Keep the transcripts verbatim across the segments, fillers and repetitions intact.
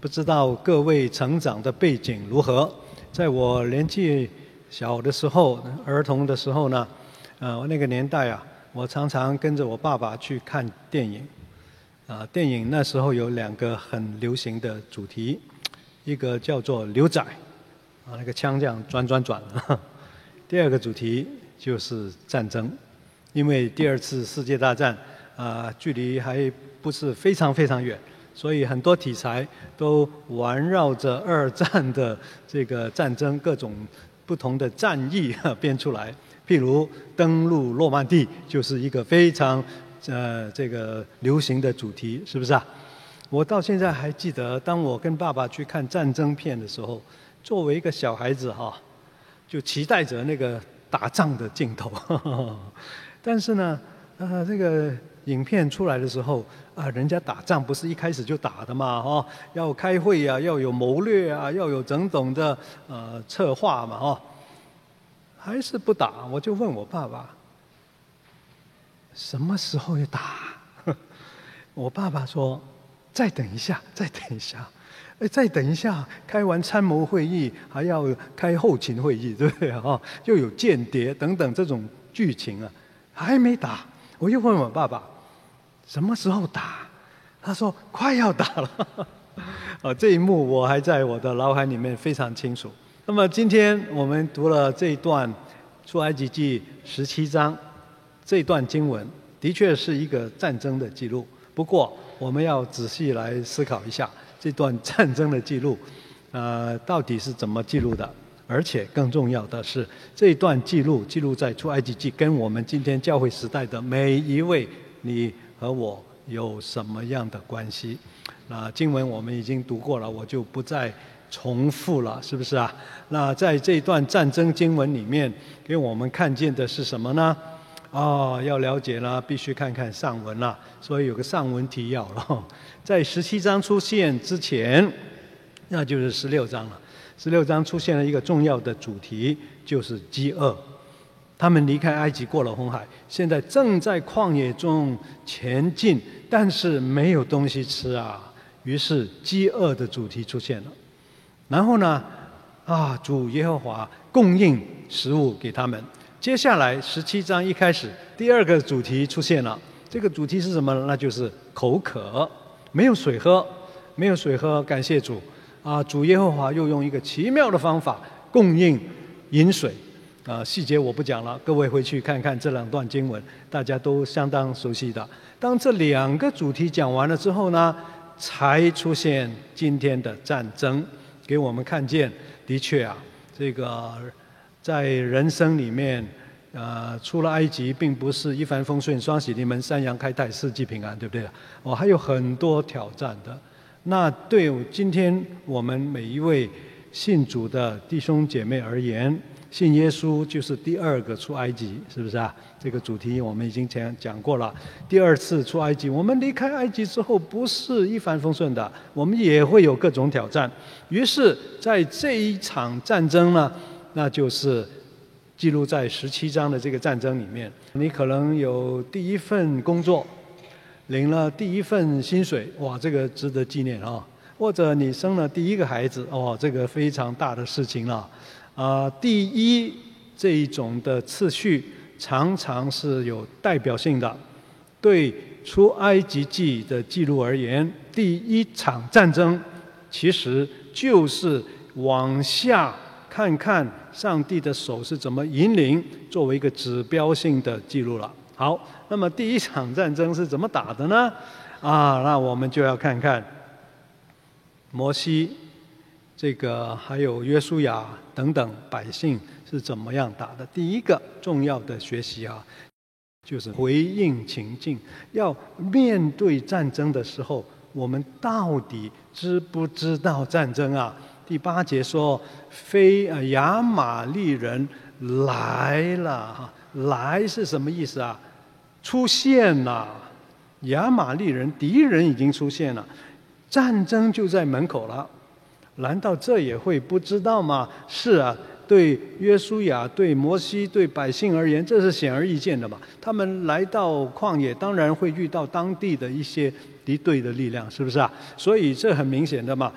不知道各位成长的背景如何？在我年纪小的时候，儿童的时候呢，呃，那个年代啊，我常常跟着我爸爸去看电影。啊、呃，电影那时候有两个很流行的主题，一个叫做牛仔，啊，那个枪这样转转转。第二个主题就是战争，因为第二次世界大战啊、呃，距离还不是非常非常远。所以很多题材都环绕着二战的这个战争，各种不同的战役编出来。譬如登陆诺曼底就是一个非常呃这个流行的主题，是不是啊？我到现在还记得，当我跟爸爸去看战争片的时候，作为一个小孩子哈，就期待着那个打仗的镜头。但是呢，呃，这个影片出来的时候啊，人家打仗不是一开始就打的嘛，哦，要开会啊，要有谋略啊，要有整种的呃策划嘛，哦，还是不打。我就问我爸爸，什么时候要打？我爸爸说，再等一下，再等一下，哎，再等一下，开完参谋会议还要开后勤会议，对不对啊？又有间谍等等这种剧情啊，还没打。我又问我爸爸，什么时候打？他说快要打了。啊，这一幕我还在我的脑海里面非常清楚。那么今天我们读了这一段出埃及记十七章，这段经文的确是一个战争的记录。不过我们要仔细来思考一下这段战争的记录，呃，到底是怎么记录的？而且更重要的是，这一段记录记录在出埃及记，跟我们今天教会时代的每一位你和我有什么样的关系？那经文我们已经读过了，我就不再重复了，是不是啊？那在这一段战争经文里面，给我们看见的是什么呢？哦，要了解呢，必须看看上文了。所以有个上文提要了，在十七章出现之前，那就是十六章了。十六章出现了一个重要的主题，就是饥饿。他们离开埃及过了红海，现在正在旷野中前进，但是没有东西吃啊。于是饥饿的主题出现了。然后呢，啊，主耶和华供应食物给他们。接下来十七章一开始，第二个主题出现了。这个主题是什么呢？那就是口渴，没有水喝，没有水喝，感谢主。啊，主耶和华又用一个奇妙的方法供应饮水，啊，细节我不讲了，各位回去看看这两段经文，大家都相当熟悉的。当这两个主题讲完了之后呢，才出现今天的战争，给我们看见，的确啊，这个在人生里面，呃，出了埃及并不是一帆风顺、双喜临门、三阳开泰、四季平安，对不对？哦，还有很多挑战的。那对今天我们每一位信主的弟兄姐妹而言，信耶稣就是第二个出埃及，是不是啊？这个主题我们已经讲讲过了。第二次出埃及，我们离开埃及之后不是一帆风顺的，我们也会有各种挑战。于是在这一场战争呢，那就是记录在十七章的这个战争里面，你可能有第一份工作，领了第一份薪水，哇，这个值得纪念啊！或者你生了第一个孩子，哦，这个非常大的事情了。啊、呃，第一这一种的次序常常是有代表性的。对出埃及记的记录而言，第一场战争其实就是往下看看上帝的手是怎么引领，作为一个指标性的记录了。好，那么第一场战争是怎么打的呢？啊，那我们就要看看摩西、这个还有约书亚等等百姓是怎么样打的。第一个重要的学习啊，就是回应情境。要面对战争的时候，我们到底知不知道战争啊？第八节说，非呃亚玛利人来了哈，来是什么意思啊？出现了，亚玛利人敌人已经出现了，战争就在门口了。难道这也会不知道吗？是啊，对约书亚、对摩西、对百姓而言，这是显而易见的嘛。他们来到旷野，当然会遇到当地的一些敌对的力量，是不是啊？所以这很明显的嘛。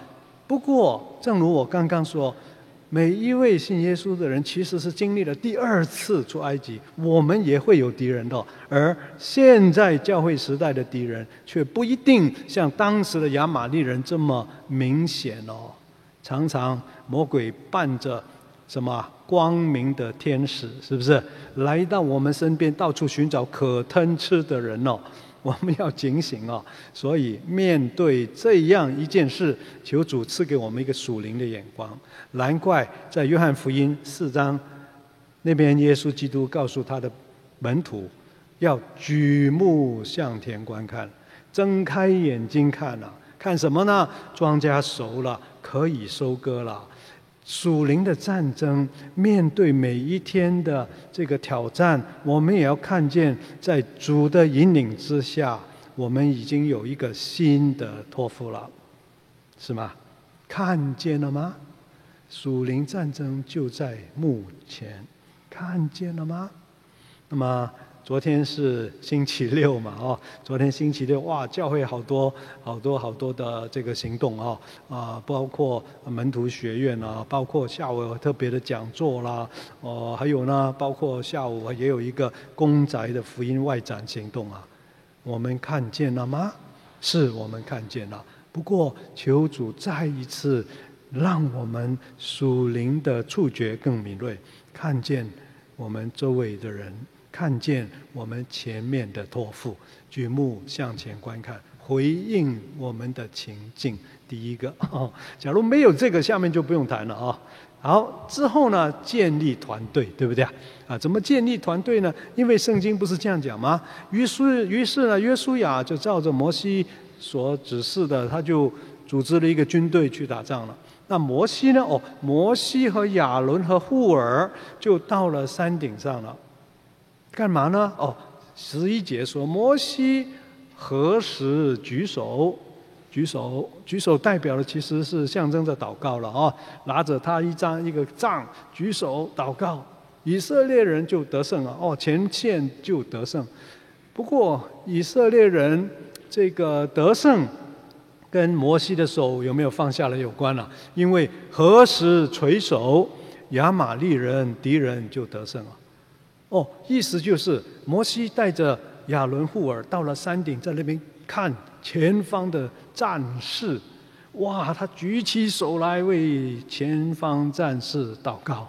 不过，正如我刚刚说，每一位信耶稣的人其实是经历了第二次出埃及，我们也会有敌人的，而现在教会时代的敌人却不一定像当时的亚玛力人这么明显哦。常常魔鬼伴着什么光明的天使，是不是来到我们身边，到处寻找可吞吃的人哦？我们要警醒哦。所以面对这样一件事，求主赐给我们一个属灵的眼光。难怪在约翰福音四章那边，耶稣基督告诉他的门徒，要举目向田观看，睁开眼睛看啊，看什么呢？庄稼熟了，可以收割了。属灵的战争，面对每一天的这个挑战，我们也要看见，在主的引领之下，我们已经有一个新的托付了，是吗？看见了吗？属灵战争就在目前，看见了吗？那么昨天是星期六嘛，哦，昨天星期六，哇，教会好多好多好多的这个行动哦，啊，包括门徒学院啊，包括下午有特别的讲座啦，哦，还有呢，包括下午也有一个公宅的福音外展行动啊，我们看见了吗？是我们看见了，不过求主再一次让我们属灵的触觉更敏锐，看见我们周围的人，看见我们前面的托付，举目向前观看，回应我们的情境。第一个，哦，假如没有这个，下面就不用谈了啊。好，之后呢，建立团队，对不对啊？啊，怎么建立团队呢？因为圣经不是这样讲吗？于是，于是呢，约书亚就照着摩西所指示的，他就组织了一个军队去打仗了。那摩西呢？哦，摩西和亚伦和户尔就到了山顶上了。干嘛呢？哦，十一节说，摩西何时举手？举手，举手代表的其实是象征着祷告了啊！拿着他一张一个杖，举手祷告，以色列人就得胜了哦，前线就得胜。不过以色列人这个得胜跟摩西的手有没有放下来有关了，因为何时垂手，亚玛力人敌人就得胜了。哦，意思就是摩西带着亚伦户尔到了山顶，在那边看前方的战士，哇，他举起手来为前方战士祷告，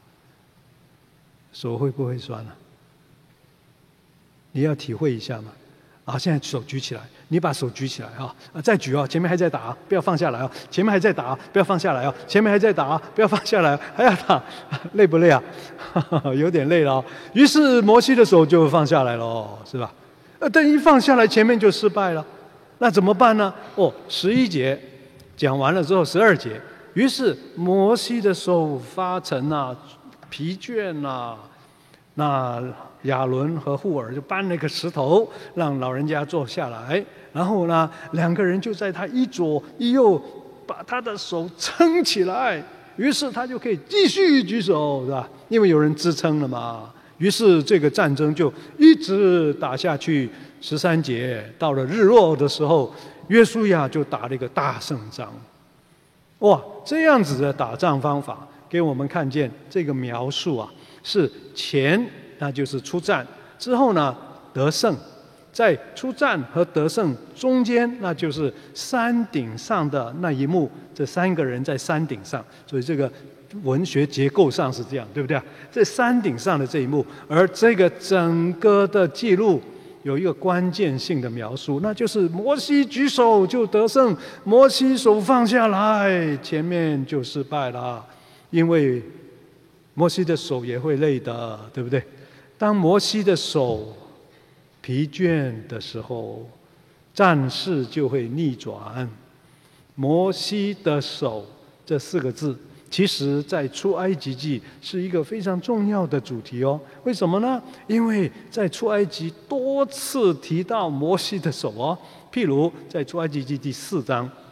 手会不会酸啊？你要体会一下嘛。啊，现在手举起来，你把手举起来啊！啊，再举哦，前面还在打，不要放下来哦。前面还在打，不要放下来哦。前面还在打，不要放下来，还要打，累不累啊？有点累了哦。于是摩西的手就放下来了哦，是吧？呃，但一放下来，前面就失败了，那怎么办呢？哦，十一节讲完了之后，十二节，于是摩西的手发沉啊，疲倦啊，那亚伦和户尔就搬了一个石头，让老人家坐下来，然后呢，两个人就在他一左一右把他的手撑起来，于是他就可以继续举手，是吧？因为有人支撑了嘛。于是这个战争就一直打下去。十三节到了日落的时候，约书亚就打了一个大胜仗。哇，这样子的打仗方法给我们看见这个描述啊，是前那就是出战，之后呢得胜，在出战和得胜中间，那就是山顶上的那一幕，这三个人在山顶上，所以这个文学结构上是这样，对不对？在山顶上的这一幕，而这个整个的记录有一个关键性的描述，那就是摩西举手就得胜，摩西手放下来，前面就失败了，因为摩西的手也会累的，对不对？当摩西的手疲倦的时候，战事就会逆转。摩西的手这四个字，其实在出埃及记是一个非常重要的主题哦。为什么呢？因为在出埃及多次提到摩西的手哦。譬如在出埃及记第四章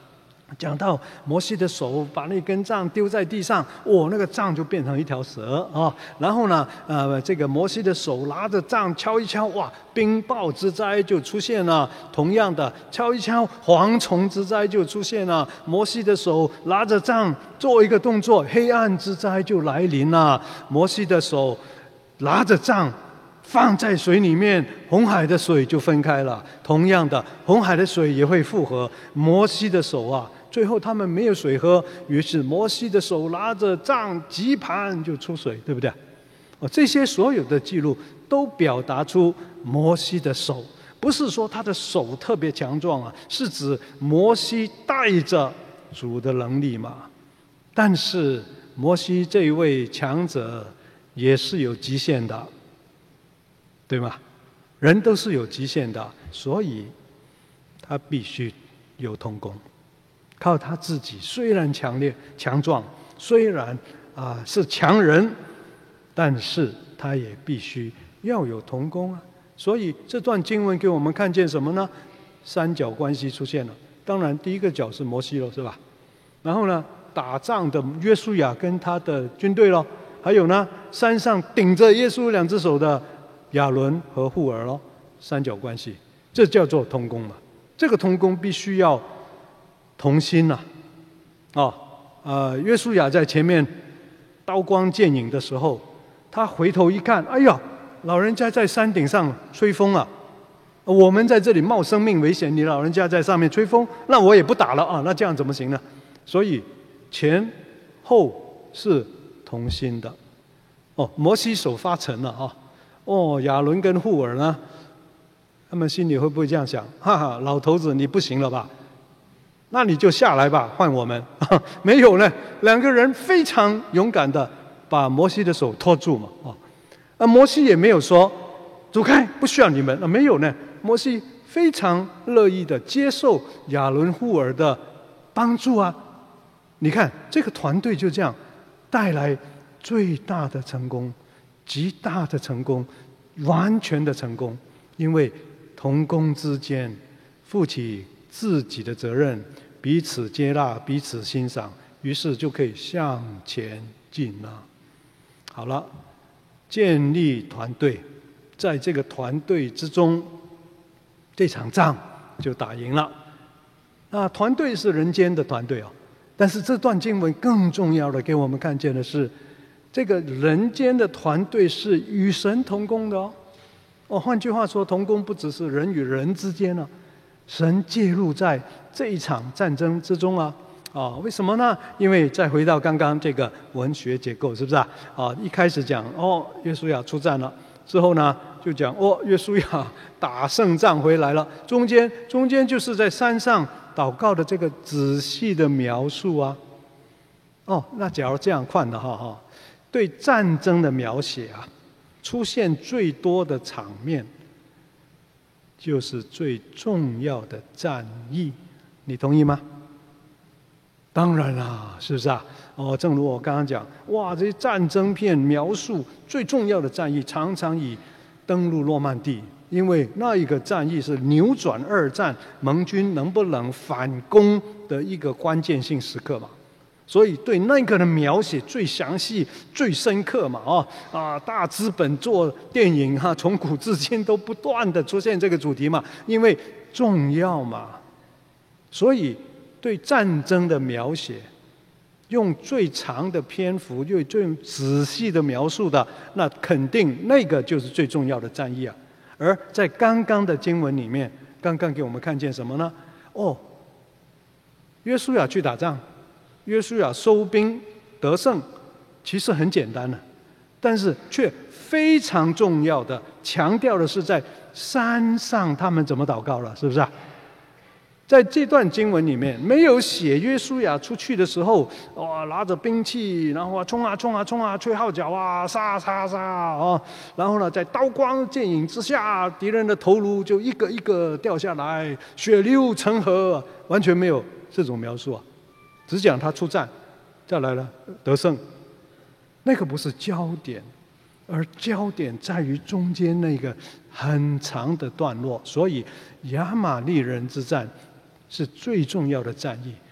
讲到摩西的手把那根杖丢在地上，哦，那个杖就变成一条蛇啊。然后呢，呃，这个摩西的手拿着杖敲一敲，哇，冰雹之灾就出现了。同样的，敲一敲，蝗虫之灾就出现了。摩西的手拿着杖做一个动作，黑暗之灾就来临了。摩西的手拿着杖放在水里面，红海的水就分开了。同样的，红海的水也会复合。摩西的手啊，最后他们没有水喝，于是摩西的手拿着杖击盘就出水，对不对？哦，这些所有的记录都表达出摩西的手，不是说他的手特别强壮啊，是指摩西带着主的能力嘛。但是摩西这一位强者也是有极限的，对吗？人都是有极限的，所以他必须有同工。靠他自己，虽然强烈强壮，虽然啊、呃、是强人，但是他也必须要有同工啊。所以这段经文给我们看见什么呢？三角关系出现了。当然，第一个角是摩西了，是吧？然后呢，打仗的约书亚跟他的军队咯，还有呢，山上顶着耶稣两只手的亚伦和户尔咯，三角关系，这叫做同工嘛。这个同工必须要同心呐、啊，哦，呃，约书亚在前面刀光剑影的时候，他回头一看，哎呀，老人家在山顶上吹风啊，我们在这里冒生命危险，你老人家在上面吹风，那我也不打了啊，那这样怎么行呢？所以前后是同心的。哦，摩西手发沉了啊，哦，亚伦跟户尔呢，他们心里会不会这样想？哈哈，老头子你不行了吧？那你就下来吧，换我们。没有呢，两个人非常勇敢的把摩西的手托住嘛。哦，啊，摩西也没有说走开，不需要你们。啊，没有呢，摩西非常乐意的接受亚伦户尔的帮助啊。你看这个团队就这样带来最大的成功，极大的成功，完全的成功，因为同工之间负起自己的责任，彼此接纳，彼此欣赏，于是就可以向前进了。好了，建立团队，在这个团队之中，这场仗就打赢了。那团队是人间的团队哦，但是这段经文更重要的给我们看见的是，这个人间的团队是与神同工的哦。哦，换句话说，同工不只是人与人之间呢、啊。神介入在这一场战争之中啊！啊，为什么呢？因为再回到刚刚这个文学结构，是不是啊？啊，一开始讲哦，约书亚出战了，之后呢就讲哦，约书亚打胜仗回来了。中间中间就是在山上祷告的这个仔细的描述啊。哦，那假如这样看的话哈，对战争的描写啊，出现最多的场面。就是最重要的战役，你同意吗？当然啦，是不是啊？哦，正如我刚刚讲，哇，这些战争片描述最重要的战役，常常以登陆诺曼底，因为那一个战役是扭转二战盟军能不能反攻的一个关键性时刻嘛。所以对那个的描写最详细、最深刻嘛，哦啊，大资本做电影哈、啊，从古至今都不断的出现这个主题嘛，因为重要嘛。所以对战争的描写，用最长的篇幅、用最仔细的描述的，那肯定那个就是最重要的战役啊。而在刚刚的经文里面，刚刚给我们看见什么呢？哦，约书亚去打仗。约书亚收兵得胜，其实很简单的，但是却非常重要的强调的是在山上他们怎么祷告了，是不是啊？在这段经文里面没有写约书亚出去的时候，哇，拿着兵器，然后啊冲啊冲啊冲啊，吹号角啊，杀杀杀啊，然后呢，在刀光剑影之下，敌人的头颅就一个一个掉下来，血流成河，完全没有这种描述啊。只讲他出战，再来了得胜，那个不是焦点，而焦点在于中间那个很长的段落。所以亚玛力人之战是最重要的战役，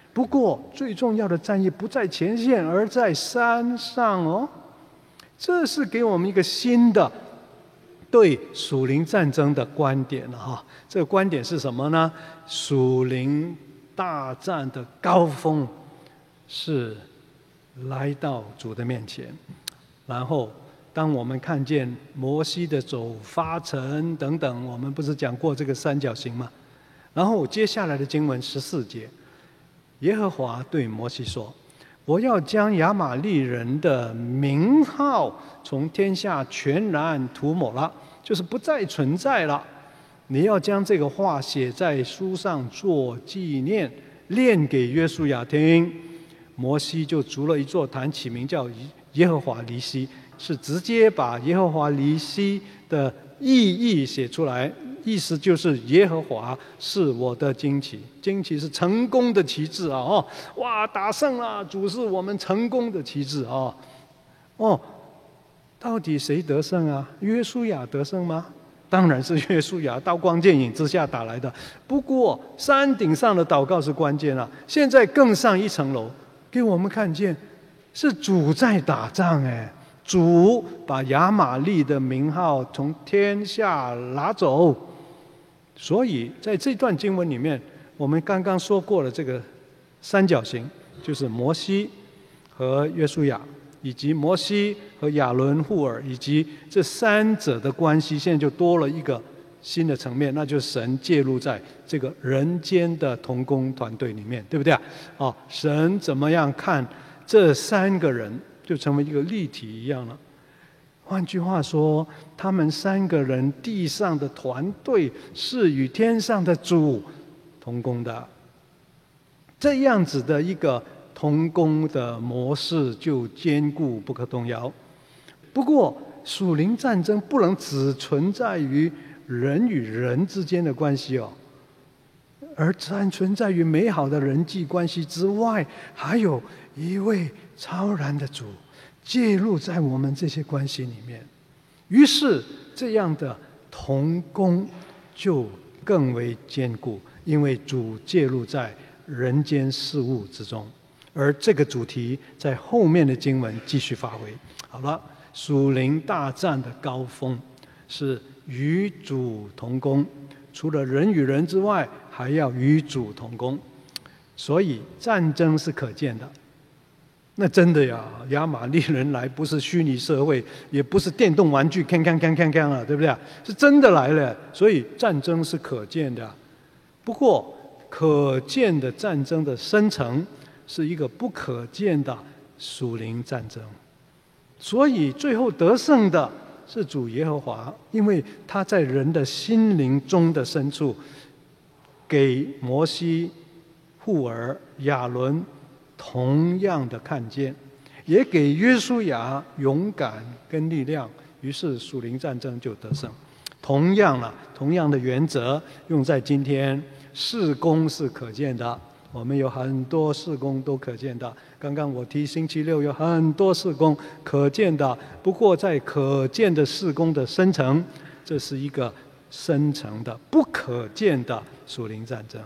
不过最重要的战役不在前线，而在山上哦。这是给我们一个新的对属灵战争的观点了哈。这个观点是什么呢？属灵大战的高峰是来到主的面前，然后当我们看见摩西的手发沉等等，我们不是讲过这个三角形吗？然后接下来的经文十四节，耶和华对摩西说：我要将亚玛力人的名号从天下全然涂抹了，就是不再存在了。你要将这个话写在书上做纪念，念给约书亚听。摩西就筑了一座坛，起名叫耶和华尼西，是直接把耶和华尼西的意义写出来，意思就是耶和华是我的旌旗，旌旗是成功的旗帜啊！哦，哇，打胜了，主是我们成功的旗帜啊！哦，到底谁得胜啊？约书亚得胜吗？当然是约书亚刀光剑影之下打来的。不过山顶上的祷告是关键啊！现在更上一层楼，给我们看见是主在打仗哎。主把亚玛力的名号从天下拿走，所以在这段经文里面，我们刚刚说过了这个三角形，就是摩西和约书亚，以及摩西和亚伦、户尔，以及这三者的关系，现在就多了一个新的层面，那就是神介入在这个人间的同工团队里面，对不对啊？哦，神怎么样看这三个人？就成为一个立体一样了。换句话说，他们三个人地上的团队是与天上的主同工的。这样子的一个同工的模式就坚固不可动摇。不过，属灵战争不能只存在于人与人之间的关系哦，而存存在于美好的人际关系之外，还有一位超然的主介入在我们这些关系里面，于是这样的同工就更为坚固，因为主介入在人间事物之中。而这个主题在后面的经文继续发挥。好了，属灵大战的高峰是与主同工，除了人与人之外，还要与主同工，所以战争是可见的。那真的呀，亚玛力人来不是虚拟社会，也不是电动玩具，看看看看看啊，对不对？是真的来了，所以战争是可见的。不过，可见的战争的生成是一个不可见的属灵战争，所以最后得胜的是主耶和华，因为他在人的心灵中的深处，给摩西、户尔、亚伦同样的看见，也给约书亚勇敢跟力量，于是属灵战争就得胜。同样了，同样的原则用在今天，事工是可见的，我们有很多事工都可见的。刚刚我提星期六有很多事工可见的，不过在可见的事工的生成，这是一个深层的不可见的属灵战争。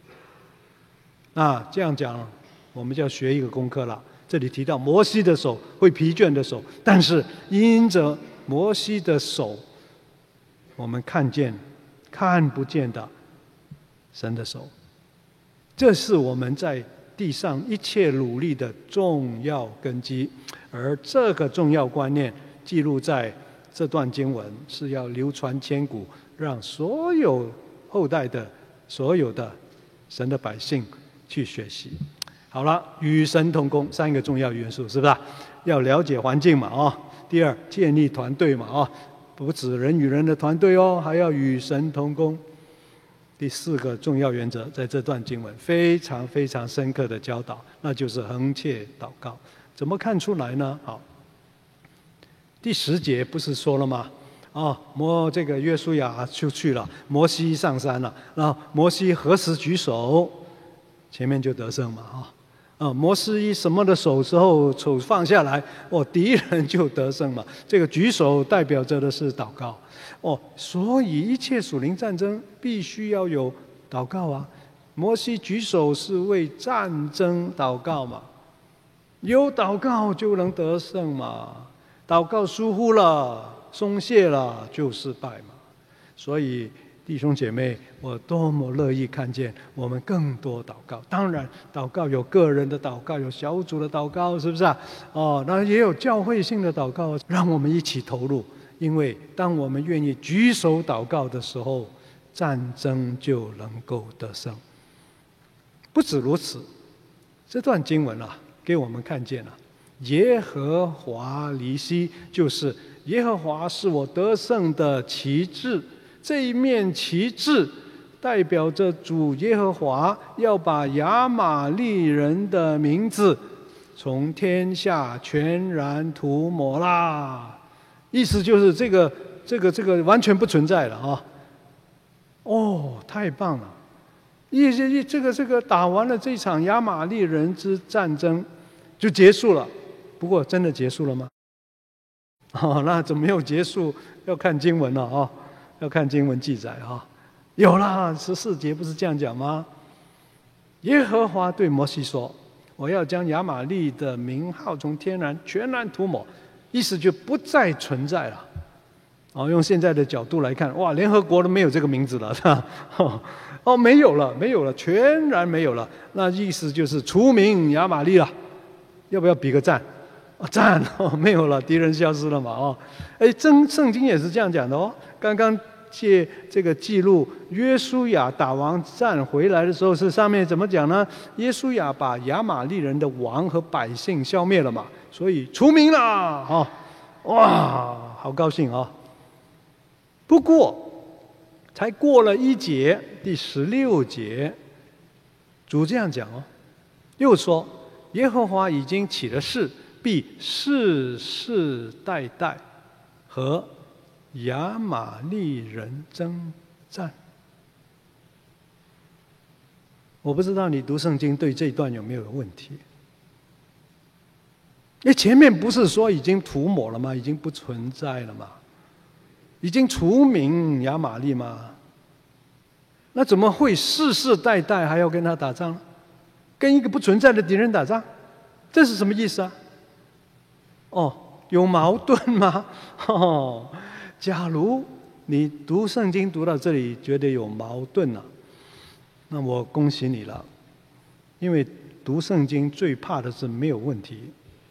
那这样讲，我们就要学一个功课了。这里提到摩西的手会疲倦的手，但是因着摩西的手，我们看见看不见的神的手，这是我们在地上一切努力的重要根基。而这个重要观念记录在这段经文，是要流传千古，让所有后代的所有的神的百姓去学习。好了，与神同工三个重要元素，是不是？要了解环境嘛，哦。第二，建立团队嘛，哦，不止人与人的团队哦，还要与神同工。第四个重要原则，在这段经文非常非常深刻的教导，那就是恒切祷告。怎么看出来呢？好，第十节不是说了吗？哦，摩这个约书亚就去了，摩西上山了，然后摩西何时举手，前面就得胜嘛，哈、哦。啊，摩西什么的手之后，手放下来，哦，敌人就得胜嘛。这个举手代表着的是祷告，哦，所以一切属灵战争必须要有祷告啊。 摩西举手是为战争祷告嘛，有祷告就能得胜嘛，祷告疏忽了、松懈了就失败嘛。所以弟兄姐妹，我多么乐意看见我们更多祷告。当然，祷告有个人的祷告，有小组的祷告，是不是啊？哦，那也有教会性的祷告，让我们一起投入。因为当我们愿意举手祷告的时候，战争就能够得胜。不止如此，这段经文啊，给我们看见了耶和华尼西，就是耶和华是我得胜的旗帜。这一面旗帜代表着主耶和华要把亚玛力人的名字从天下全然涂抹啦。意思就是这个这个这个完全不存在了啊！哦，太棒了！一一这个这个打完了这场亚玛力人之战争就结束了。不过真的结束了吗？哦，那怎么没有结束？要看经文了啊、哦，要看经文记载啊、哦。有啦，十四节不是这样讲吗？耶和华对摩西说：“我要将亚玛力的名号从天然全然涂抹。”意思就不再存在了。哦，用现在的角度来看，哇，联合国都没有这个名字了，哦，没有了，没有了，全然没有了。那意思就是除名亚玛力了。要不要比个赞？哦，赞哦，没有了，敌人消失了嘛，哦，哎，真圣经也是这样讲的哦。刚刚借这个记录，约书亚打完战回来的时候，是上面怎么讲呢？约书亚把亚玛力人的王和百姓消灭了嘛。所以除名了啊、哦！哇，好高兴啊、哦！不过，才过了一节，第十六节，主这样讲哦，又说：耶和华已经起了誓，必世世代代和亚玛力人征战。我不知道你读圣经对这一段有没有问题？因为前面不是说已经涂抹了吗？已经不存在了吗？已经除名亚玛力吗？那怎么会世世代代还要跟他打仗呢？跟一个不存在的敌人打仗，这是什么意思啊？哦，有矛盾吗？哦，假如你读圣经读到这里觉得有矛盾了、啊，那我恭喜你了，因为读圣经最怕的是没有问题。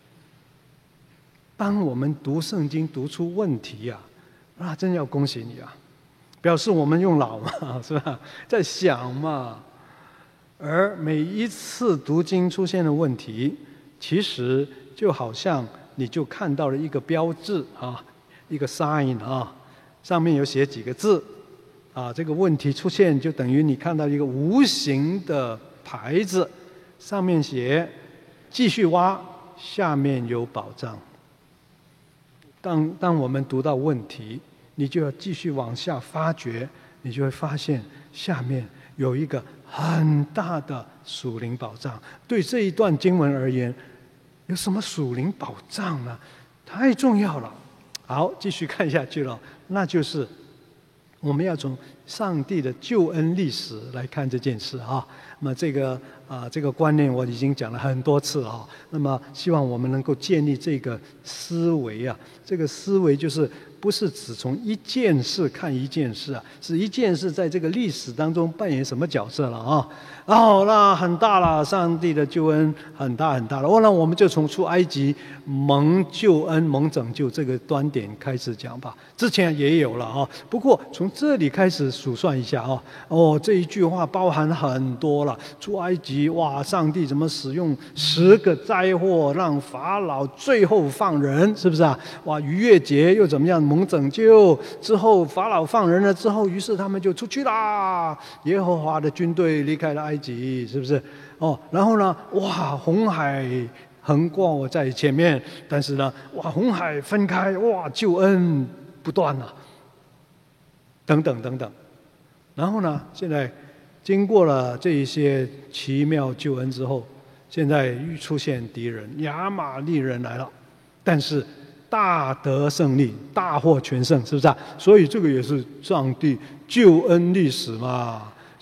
当我们读圣经读出问题呀、啊，那真要恭喜你啊，表示我们用脑嘛，是吧？在想嘛。而每一次读经出现的问题，其实就好像你就看到了一个标志啊，一个 sign 啊，上面有写几个字啊，这个问题出现就等于你看到一个无形的牌子，上面写继续挖，下面有宝藏。当当我们读到问题，你就要继续往下发掘，你就会发现下面有一个很大的属灵宝藏。对这一段经文而言，有什么属灵宝藏呢？太重要了。好，继续看下去了，那就是我们要从上帝的救恩历史来看这件事啊。那么这个啊、呃，这个观念我已经讲了很多次啊。那么希望我们能够建立这个思维啊，这个思维就是不是只从一件事看一件事啊，是一件事在这个历史当中扮演什么角色了啊？哦，那很大了，上帝的救恩很大很大了。哦，那我们就从出埃及蒙救恩、蒙拯救这个端点开始讲吧。之前也有了啊，不过从这里开始数算一下啊。哦，这一句话包含很多了。出埃及，哇，上帝怎么使用十个灾祸让法老最后放人，是不是啊？哇，逾越节又怎么样蒙拯救？之后法老放人了之后，于是他们就出去啦。耶和华的军队离开了埃及，是不是？哦，然后呢，哇，红海横过在前面，但是呢，哇，红海分开，哇，救恩不断了，等等等等。然后呢，现在经过了这一些奇妙救恩之后，现在又出现敌人，亚玛力人来了，但是大得胜利，大获全胜，是不是啊？所以这个也是上帝救恩历史嘛。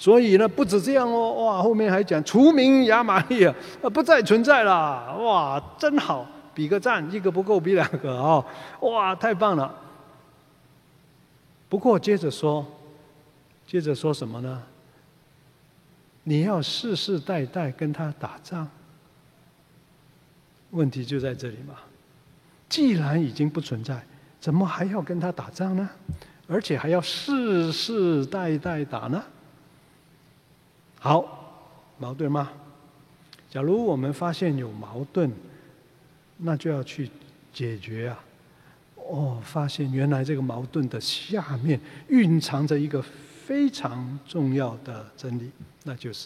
所以呢，不止这样哦，哇，后面还讲除名亚玛力啊，不再存在了，哇，真好，比个赞，一个不够比两个哦，哇，太棒了。不过接着说，接着说什么呢？你要世世代代跟他打仗，问题就在这里嘛。既然已经不存在，怎么还要跟他打仗呢？而且还要世世代代打呢？好，矛盾吗？假如我们发现有矛盾，那就要去解决啊。哦，发现原来这个矛盾的下面蕴藏着一个非常重要的真理，那就是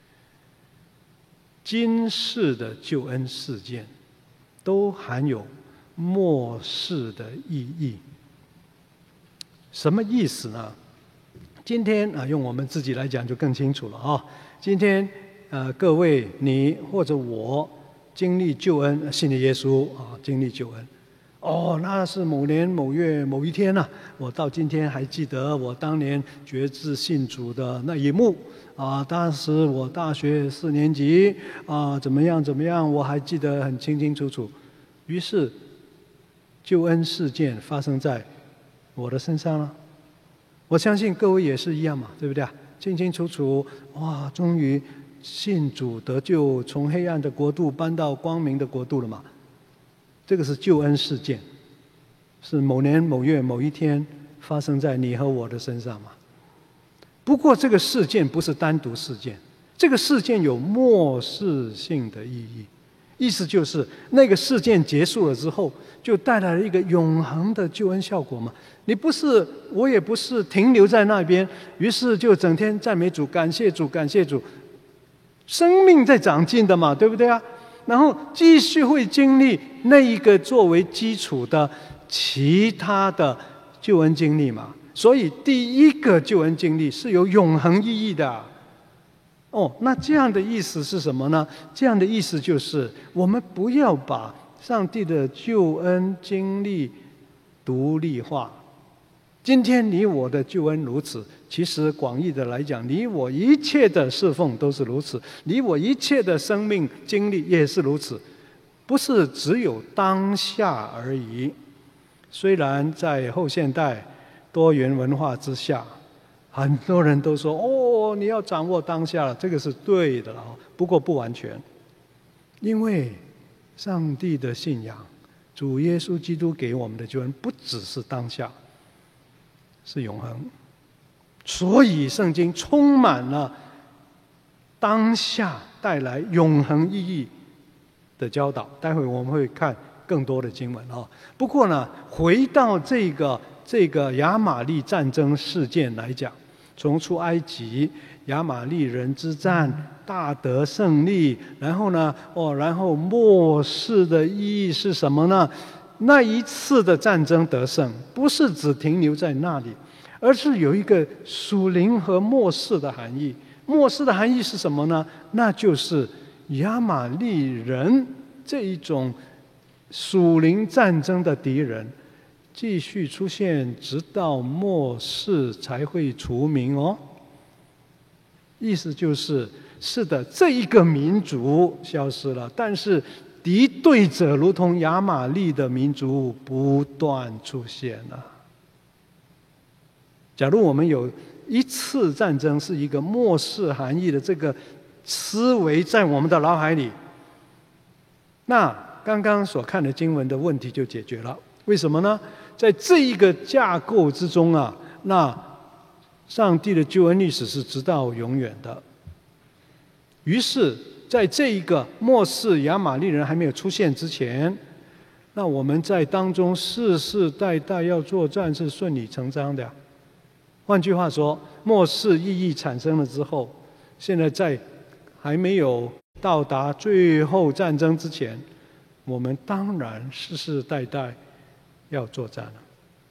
今世的救恩事件都含有末世的意义。什么意思呢？今天啊，用我们自己来讲就更清楚了啊。今天呃，各位你或者我经历救恩，信了耶稣啊，经历救恩。哦，那是某年某月某一天啊，我到今天还记得我当年决志信主的那一幕啊。当时我大学四年级啊，怎么样怎么样，我还记得很清清楚楚。于是，救恩事件发生在我的身上了。我相信各位也是一样嘛，对不对啊？清清楚楚，哇，终于信主得救，从黑暗的国度搬到光明的国度了嘛。这个是救恩事件，是某年某月某一天发生在你和我的身上嘛。不过这个事件不是单独事件，这个事件有末世性的意义，意思就是那个事件结束了之后，就带来了一个永恒的救恩效果嘛。你不是，我也不是停留在那边，于是就整天赞美主、感谢主、感谢主，生命在长进的嘛，对不对啊？然后继续会经历那一个作为基础的其他的救恩经历嘛。所以第一个救恩经历是有永恒意义的。哦，那这样的意思是什么呢？这样的意思就是我们不要把上帝的救恩经历独立化。今天你我的救恩如此，其实广义的来讲，你我一切的侍奉都是如此，你我一切的生命经历也是如此，不是只有当下而已。虽然在后现代多元文化之下，很多人都说哦，你要掌握当下了，这个是对的了，不过不完全，因为上帝的信仰，主耶稣基督给我们的救恩不只是当下，是永恒。所以圣经充满了当下带来永恒意义的教导，待会我们会看更多的经文啊。不过呢，回到这个这个亚玛力战争事件来讲，从出埃及亚玛力人之战大得胜利，然后呢，哦，然后末世的意义是什么呢？那一次的战争得胜，不是只停留在那里，而是有一个属灵和末世的含义。末世的含义是什么呢？那就是亚玛力人这一种属灵战争的敌人继续出现，直到末世才会除名哦。意思就是，是的，这一个民族消失了，但是敌对者如同亚玛力的民族不断出现了。假如我们有一次战争是一个末世含义的这个思维在我们的脑海里，那刚刚所看的经文的问题就解决了。为什么呢？在这一个架构之中啊，那上帝的救恩历史是直到永远的。于是在这一个末世亚玛力人还没有出现之前，那我们在当中世世代代要作战是顺理成章的。换句话说，末世意义产生了之后，现在在还没有到达最后战争之前，我们当然世世代代要作战了。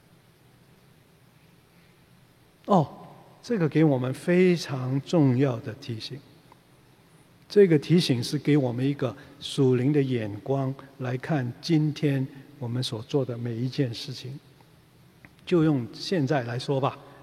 哦，这个给我们非常重要的提醒。这个提醒是给我们一个属灵的眼光来看今天我们所做的每一件事情。就用现在来说吧，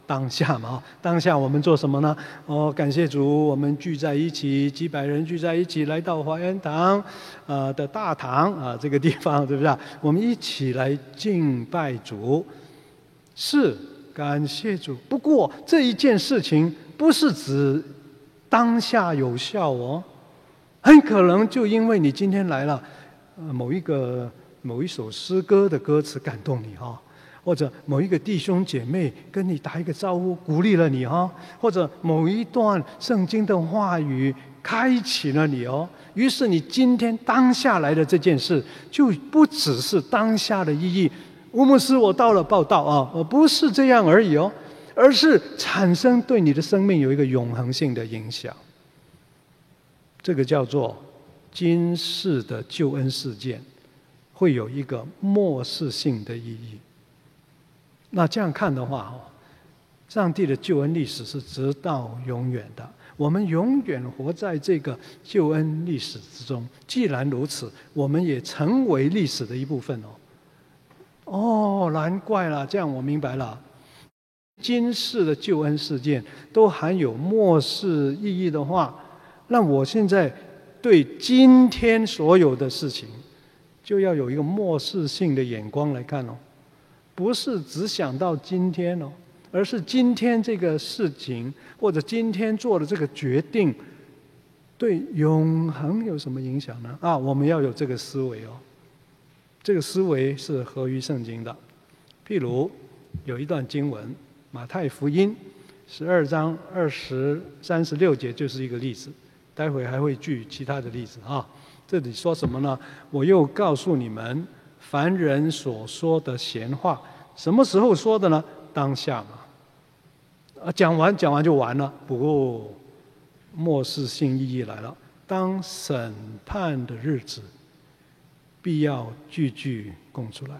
当下嘛，当下我们做什么呢？哦，感谢主，我们聚在一起，几百人聚在一起，来到华严堂，呃的大堂啊这个地方，对不对？我们一起来敬拜主，是感谢主。不过这一件事情不是指当下有效哦，很可能就因为你今天来了，呃，某一个某一首诗歌的歌词感动你哈、哦。或者某一个弟兄姐妹跟你打一个招呼，鼓励了你哦；或者某一段圣经的话语开启了你哦。于是你今天当下来的这件事，就不只是当下的意义。吴牧师，我到了报道啊，我不是这样而已哦，而是产生对你的生命有一个永恒性的影响。这个叫做今世的救恩事件，会有一个末世性的意义。那这样看的话，上帝的救恩历史是直到永远的，我们永远活在这个救恩历史之中。既然如此，我们也成为历史的一部分哦。哦，难怪了，这样我明白了。今世的救恩事件都含有末世意义的话，那我现在对今天所有的事情，就要有一个末世性的眼光来看哦。不是只想到今天哦，而是今天这个事情或者今天做的这个决定，对永恒有什么影响呢？啊，我们要有这个思维哦。这个思维是合于圣经的。譬如有一段经文，马太福音十二章二十三十六节就是一个例子。待会还会举其他的例子啊。这里说什么呢？我又告诉你们。凡人所说的闲话，什么时候说的呢？当下嘛。啊，讲完讲完就完了。不过，末世性意义来了。当审判的日子，必要句句供出来。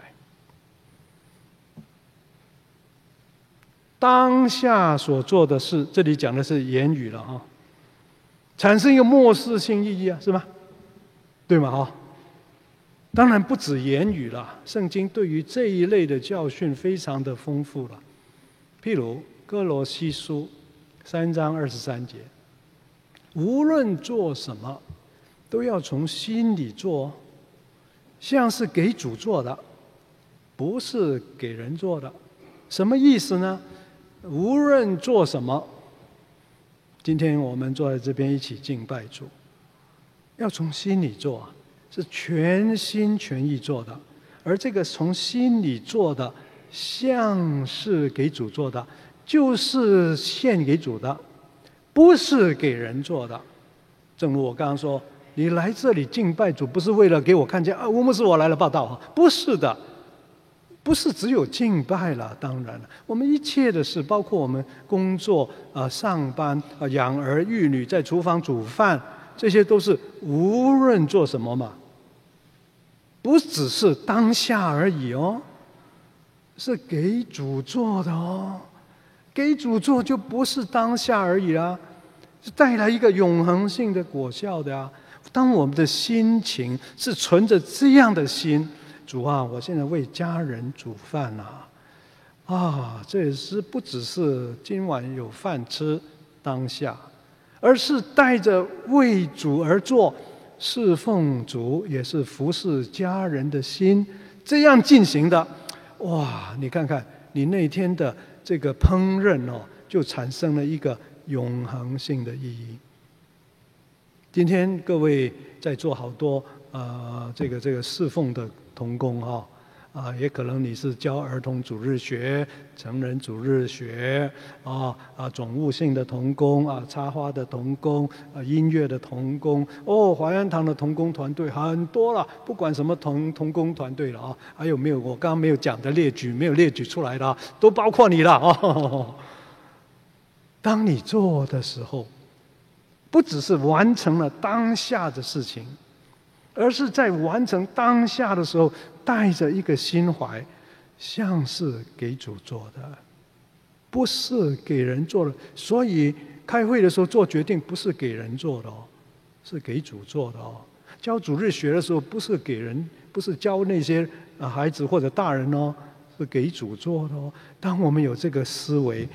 当下所做的事，这里讲的是言语了哈，产生一个末世性意义啊，是吗？对吗？哈。当然不止言语了，圣经对于这一类的教训非常的丰富了。譬如哥罗西书三章二十三节，无论做什么，都要从心里做，像是给主做的，不是给人做的。什么意思呢？无论做什么，今天我们坐在这边一起敬拜主，要从心里做，是全心全意做的。而这个从心里做的，像是给主做的，就是献给主的，不是给人做的。正如我刚刚说，你来这里敬拜主，不是为了给我看见啊，吴牧师我来了报道，不是的。不是只有敬拜了，当然了，我们一切的事，包括我们工作、呃上班、呃养儿育女，在厨房煮饭，这些都是无论做什么嘛，不只是当下而已哦，是给主做的哦，给主做就不是当下而已啦，是带来一个永恒性的果效的啊。当我们的心情是存着这样的心。主啊，我现在为家人煮饭啊，啊，这也是不只是今晚有饭吃当下，而是带着为主而做、侍奉主，也是服侍家人的心，这样进行的。哇，你看看，你那天的这个烹饪哦，就产生了一个永恒性的意义。今天各位在做好多呃，这个这个侍奉的。同工哈啊，也可能你是教儿童主日学、成人主日学啊啊，总务性的同工啊，插花的同工啊，音乐的同工哦，华安堂的同工团队很多了，不管什么同同工团队了啊，还有没有我刚刚没有讲的列举，没有列举出来的、啊，都包括你了哦。当你做的时候，不只是完成了当下的事情。而是在完成当下的时候，带着一个心怀，像是给主做的，不是给人做的。所以开会的时候做决定，不是给人做的哦，是给主做的哦。教主日学的时候，不是给人，不是教那些孩子或者大人哦，是给主做的哦。当我们有这个思维，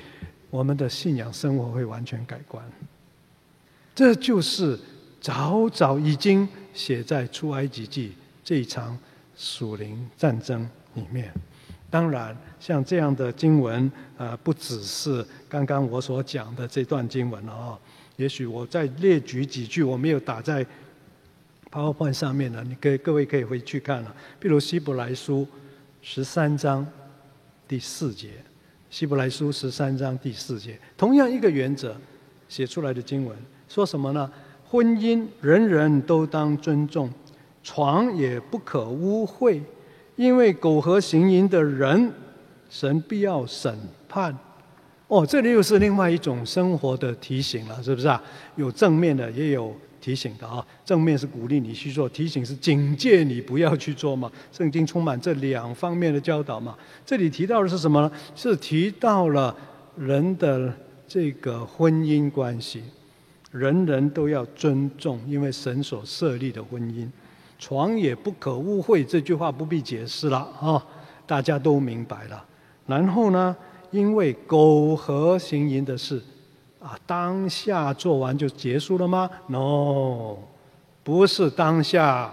我们的信仰生活会完全改观。这就是早早已经写在出埃及记这一场属灵战争里面。当然像这样的经文呃，不只是刚刚我所讲的这段经文了啊。也许我再列举几句，我没有打在 PowerPoint 上面了，你可以各位可以回去看了。比如希伯来书十三章第四节，希伯来书十三章第四节，同样一个原则写出来的经文，说什么呢？婚姻人人都当尊重，床也不可污秽，因为苟合行淫的人，神必要审判。哦，这里又是另外一种生活的提醒了，是不是啊？有正面的，也有提醒的啊。正面是鼓励你去做，提醒是警戒你不要去做嘛。圣经充满这两方面的教导嘛。这里提到的是什么呢？是提到了人的这个婚姻关系，人人都要尊重，因为神所设立的婚姻。床也不可污秽，这句话不必解释了啊，大家都明白了。然后呢？因为苟合行淫的事，啊，当下做完就结束了吗 ？No， 不是当下。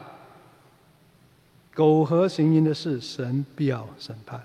苟合行淫的事，神必要审判。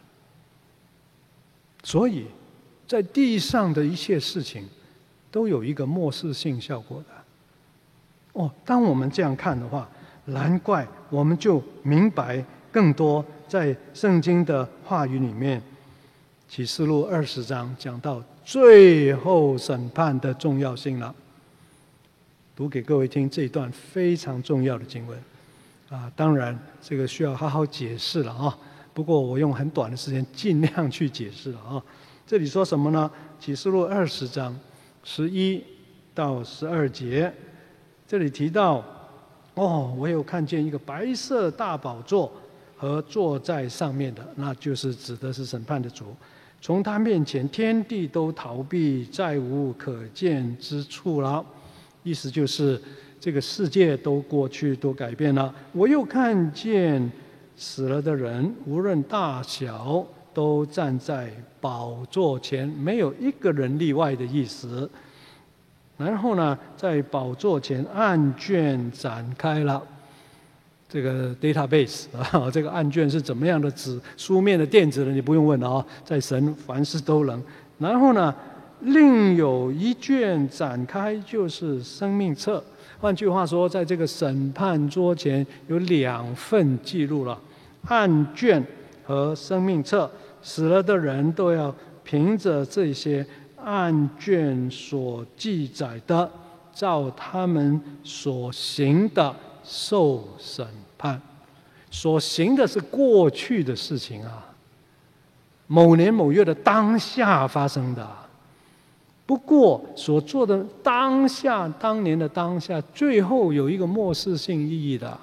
所以，在地上的一切事情，都有一个末世性效果的。哦，当我们这样看的话，难怪我们就明白更多在圣经的话语里面。启示录二十章讲到最后审判的重要性了，读给各位听这一段非常重要的经文啊，当然这个需要好好解释了啊。不过我用很短的时间尽量去解释了啊。这里说什么呢？启示录二十章十一到十二节，这里提到哦，我有看见一个白色大宝座和坐在上面的，那就是指的是审判的主。从他面前，天地都逃避，再无可见之处了。意思就是，这个世界都过去，都改变了。我又看见死了的人，无论大小，都站在宝座前，没有一个人例外的意思。然后呢，在宝座前，案卷展开了。这个 database 啊，这个案卷是怎么样的纸？书面的、电子的，你不用问了啊，在神凡事都能。然后呢，另有一卷展开，就是生命册。换句话说，在这个审判桌前有两份记录了，案卷和生命册。死了的人都要凭着这些案卷所记载的，照他们所行的受审判。所行的是过去的事情啊，某年某月的当下发生的。不过所做的当下，当年的当下，最后有一个末世性意义的。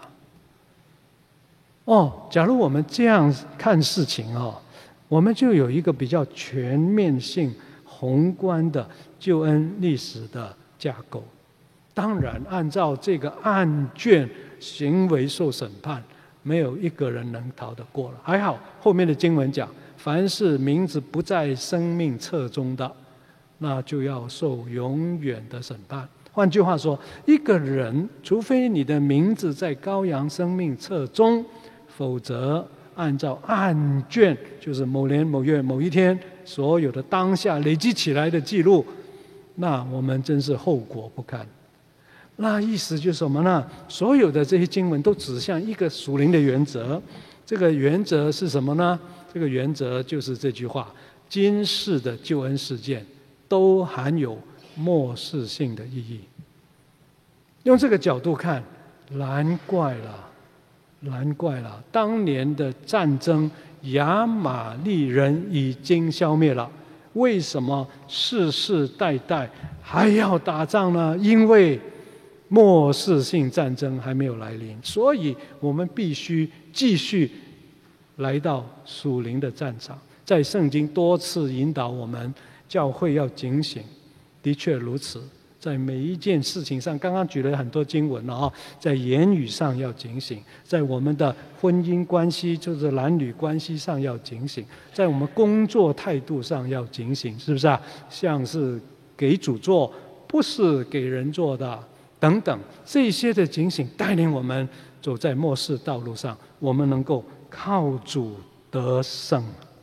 哦，假如我们这样看事情哦，我们就有一个比较全面性、宏观的救恩历史的架构。当然，按照这个案卷行为受审判，没有一个人能逃得过了。还好后面的经文讲，凡是名字不在生命册中的，那就要受永远的审判。换句话说，一个人除非你的名字在羔羊生命册中，否则按照案卷，就是某年某月某一天所有的当下累积起来的记录，那我们真是后果不堪。那意思就是什么呢？所有的这些经文都指向一个属灵的原则。这个原则是什么呢？这个原则就是这句话：今世的救恩事件都含有末世性的意义。用这个角度看，难怪了，难怪了，当年的战争，亚玛力人已经消灭了，为什么世世代代还要打仗呢？因为末世性战争还没有来临，所以我们必须继续来到属灵的战场。在圣经多次引导我们，教会要警醒，的确如此。 在每一件事情上，刚刚举了很多经文了啊，在言语上要警醒，在我们的婚姻关系，就是男女关系上要警醒，在我们工作态度上要警醒，是不是啊？像是给主做，不是给人做的，等等，这些的警醒带领我们走在末世道路上，我们能够靠主得胜。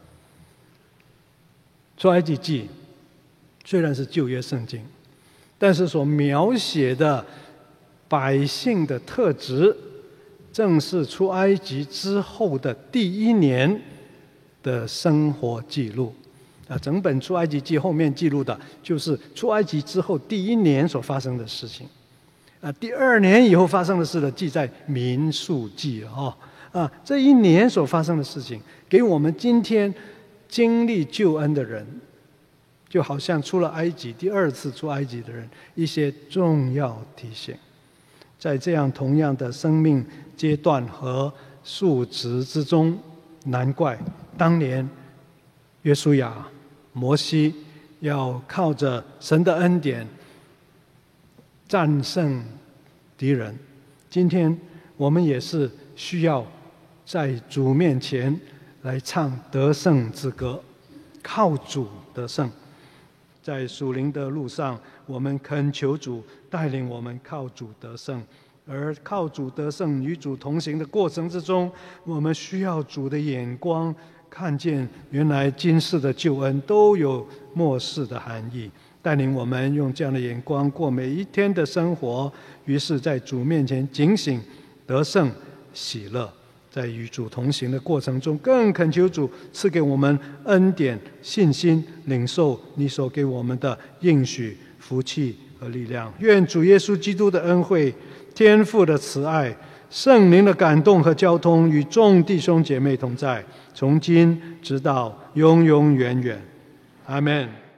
出埃及记虽然是旧约圣经，但是所描写的百姓的特质，正是出埃及之后的第一年的生活记录。啊，整本出埃及记后面记录的就是出埃及之后第一年所发生的事情。啊，第二年以后发生的事呢，记在民数记哦。啊，这一年所发生的事情，给我们今天经历救恩的人，就好像出了埃及第二次出埃及的人，一些重要提醒。在这样同样的生命阶段和数值之中，难怪当年约书亚、摩西要靠着神的恩典战胜敌人。今天我们也是需要在主面前来唱得胜之歌，靠主得胜。在属灵的路上，我们恳求主带领我们靠主得胜，而靠主得胜与主同行的过程之中，我们需要主的眼光，看见原来今世的救恩都有末世的含义，带领我们用这样的眼光过每一天的生活，于是在主面前警醒、得胜、喜乐。在与主同行的过程中，更恳求主赐给我们恩典、信心，领受你所给我们的应许、福气和力量。愿主耶稣基督的恩惠、天父的慈爱、圣灵的感动和交通与众弟兄姐妹同在，从今直到永永远远。阿们。